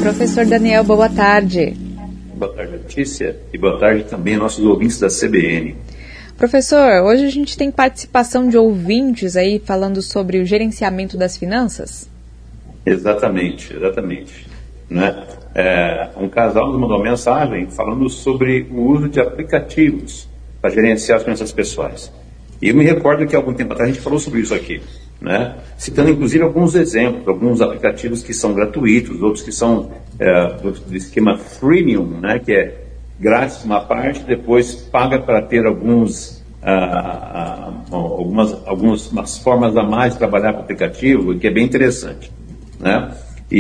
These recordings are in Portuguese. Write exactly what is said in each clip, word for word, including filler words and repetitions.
Professor Daniel, boa tarde. Boa tarde, Letícia, e boa tarde também aos nossos ouvintes da C B N. Professor, hoje a gente tem participação de ouvintes aí falando sobre o gerenciamento das finanças? Exatamente, exatamente. Né? É, um casal nos mandou uma mensagem falando sobre o uso de aplicativos para gerenciar as finanças pessoais. E eu me recordo que há algum tempo atrás a gente falou sobre isso aqui, né? Citando inclusive alguns exemplos, alguns aplicativos que são gratuitos, outros que são é, do, do esquema freemium, né? Que é grátis uma parte, depois paga para ter alguns, ah, ah, algumas, algumas formas a mais de trabalhar com o aplicativo, que é bem interessante, né?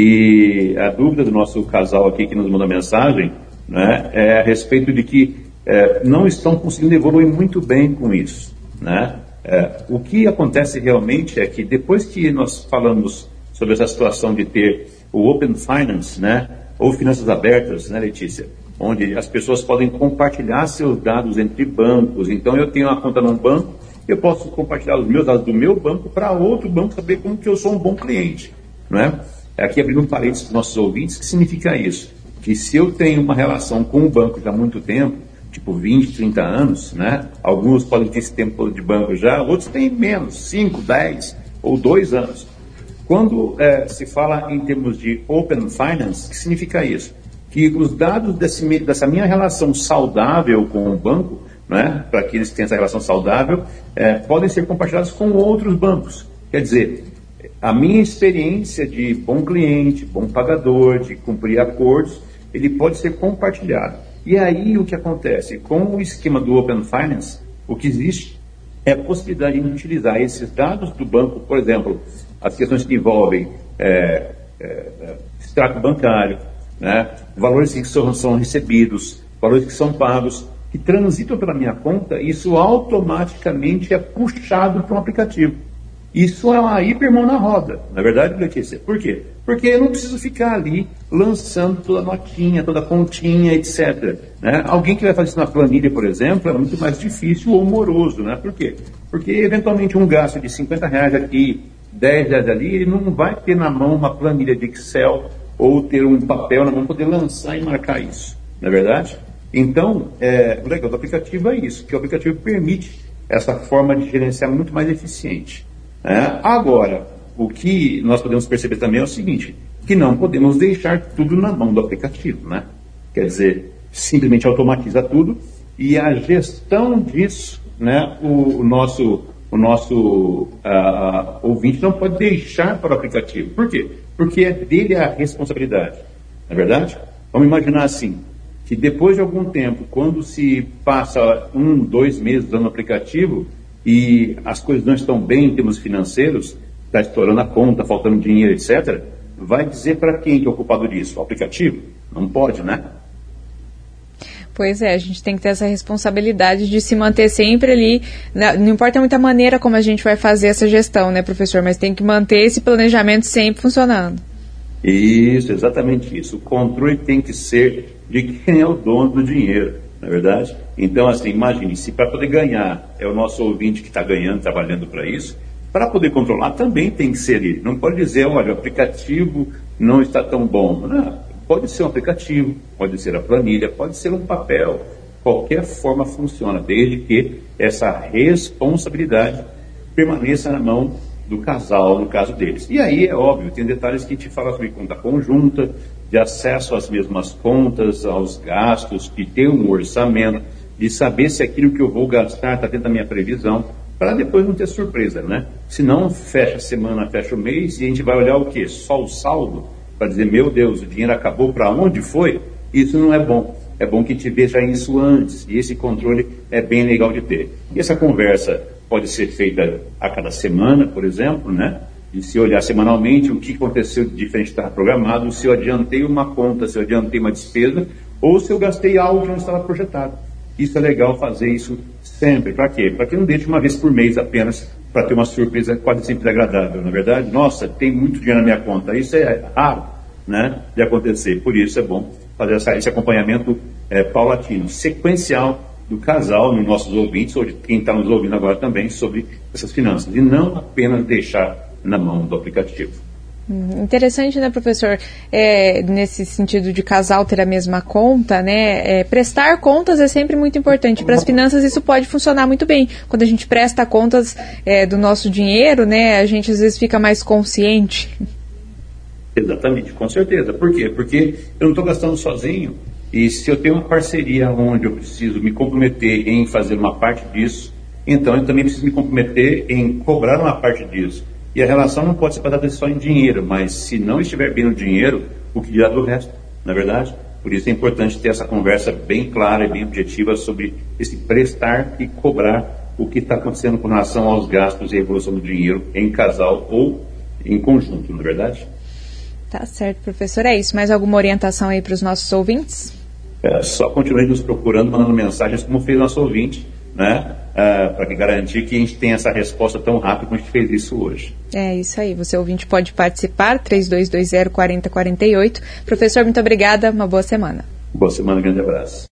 E a dúvida do nosso casal aqui que nos mandou mensagem, né, é a respeito de que é, não estão conseguindo evoluir muito bem com isso, né? É, o que acontece realmente é que depois que nós falamos sobre essa situação de ter o Open Finance, né, ou finanças abertas, né, Letícia, onde as pessoas podem compartilhar seus dados entre bancos. Então, eu tenho uma conta num banco, eu posso compartilhar os meus dados do meu banco para outro banco saber como que eu sou um bom cliente, né? Aqui abrindo um parênteses para os nossos ouvintes, que significa isso? Que se eu tenho uma relação com o banco já há muito tempo, tipo vinte, trinta anos, né? Alguns podem ter esse tempo de banco já, outros têm menos, cinco, dez ou dois anos. Quando é, se fala em termos de Open Finance, o que significa isso? Que os dados desse, dessa minha relação saudável com o banco, né, para aqueles que têm essa relação saudável, é, podem ser compartilhados com outros bancos. Quer dizer, a minha experiência de bom cliente, bom pagador, de cumprir acordos, ele pode ser compartilhado. E aí o que acontece? Com o esquema do Open Finance, o que existe é a possibilidade de utilizar esses dados do banco, por exemplo, as questões que envolvem é, é, extrato bancário, né, valores que são, são recebidos, valores que são pagos, que transitam pela minha conta, isso automaticamente é puxado para um aplicativo. Isso é uma hipermão na roda, na verdade, Letícia. Por quê? Porque eu não preciso ficar ali lançando toda a notinha, toda a continha, etcétera. Né? Alguém que vai fazer isso na planilha, por exemplo, é muito mais difícil ou moroso. Né? Por quê? Porque, eventualmente, um gasto de cinquenta reais aqui, dez reais ali, ele não vai ter na mão uma planilha de Excel ou ter um papel na mão, poder lançar e marcar isso. Não é verdade? Então, é, o legal do aplicativo é isso, que o aplicativo permite essa forma de gerenciar muito mais eficiente. É, agora, o que nós podemos perceber também é o seguinte, que não podemos deixar tudo na mão do aplicativo, né? Quer dizer, simplesmente automatiza tudo e a gestão disso, né, o, o nosso, o nosso uh, ouvinte não pode deixar para o aplicativo. Por quê? Porque é dele a responsabilidade, não é verdade? Vamos imaginar assim, que depois de algum tempo, quando se passa um, dois meses usando o aplicativo, e as coisas não estão bem em termos financeiros, está estourando a conta, faltando dinheiro, etcétera, vai dizer para quem que é o culpado disso? O aplicativo? Não pode, né? Pois é, a gente tem que ter essa responsabilidade de se manter sempre ali, não importa muito a maneira como a gente vai fazer essa gestão, né, professor, mas tem que manter esse planejamento sempre funcionando. Isso, exatamente isso. O controle tem que ser de quem é o dono do dinheiro, não é verdade? Então, assim, imagine, se para poder ganhar é o nosso ouvinte que está ganhando, trabalhando para isso, para poder controlar também tem que ser ele. Não pode dizer, olha, o aplicativo não está tão bom. Não, pode ser um aplicativo, pode ser a planilha, pode ser um papel. Qualquer forma funciona, desde que essa responsabilidade permaneça na mão do casal, no caso deles. E aí, é óbvio, tem detalhes que a gente fala sobre conta conjunta, de acesso às mesmas contas, aos gastos, de ter um orçamento, de saber se aquilo que eu vou gastar está dentro da minha previsão, para depois não ter surpresa, né? Senão, fecha a semana, fecha o mês, e a gente vai olhar o quê? Só o saldo, para dizer, meu Deus, o dinheiro acabou, para onde foi? Isso não é bom. É bom que a gente veja isso antes, e esse controle é bem legal de ter. E essa conversa pode ser feita a cada semana, por exemplo, né? E se olhar semanalmente o que aconteceu de diferente que estava programado, se eu adiantei uma conta, se eu adiantei uma despesa, ou se eu gastei algo que não estava projetado. Isso é legal fazer isso sempre. Para quê? Para que não deixe uma vez por mês apenas, para ter uma surpresa quase sempre agradável, na é verdade? Nossa, tem muito dinheiro na minha conta. Isso é raro, né, de acontecer. Por isso é bom fazer essa, esse acompanhamento é, paulatino, sequencial, do casal, nos nossos ouvintes, ou de quem está nos ouvindo agora também, sobre essas finanças. E não apenas deixar na mão do aplicativo. Interessante, né, professor? É, nesse sentido de casal ter a mesma conta, né? É, prestar contas é sempre muito importante. Para as finanças isso pode funcionar muito bem. Quando a gente presta contas é, do nosso dinheiro, né, a gente às vezes fica mais consciente. Exatamente, com certeza. Por quê? Porque eu não estou gastando sozinho, e se eu tenho uma parceria onde eu preciso me comprometer em fazer uma parte disso, então eu também preciso me comprometer em cobrar uma parte disso. E a relação não pode ser baseada só em dinheiro, mas se não estiver bem no dinheiro, o que dirá do resto, não é verdade? Por isso é importante ter essa conversa bem clara e bem objetiva sobre esse prestar e cobrar o que está acontecendo com relação aos gastos e a evolução do dinheiro em casal ou em conjunto, não é verdade? Tá certo, professor. É isso. Mais alguma orientação aí para os nossos ouvintes? É, só continue nos procurando, mandando mensagens como fez nosso ouvinte, né? É, para garantir que a gente tenha essa resposta tão rápida como a gente fez isso hoje. É isso aí, você ouvinte pode participar, três dois dois zero, quatro zero quatro oito. Professor, muito obrigada, uma boa semana. Boa semana, grande abraço.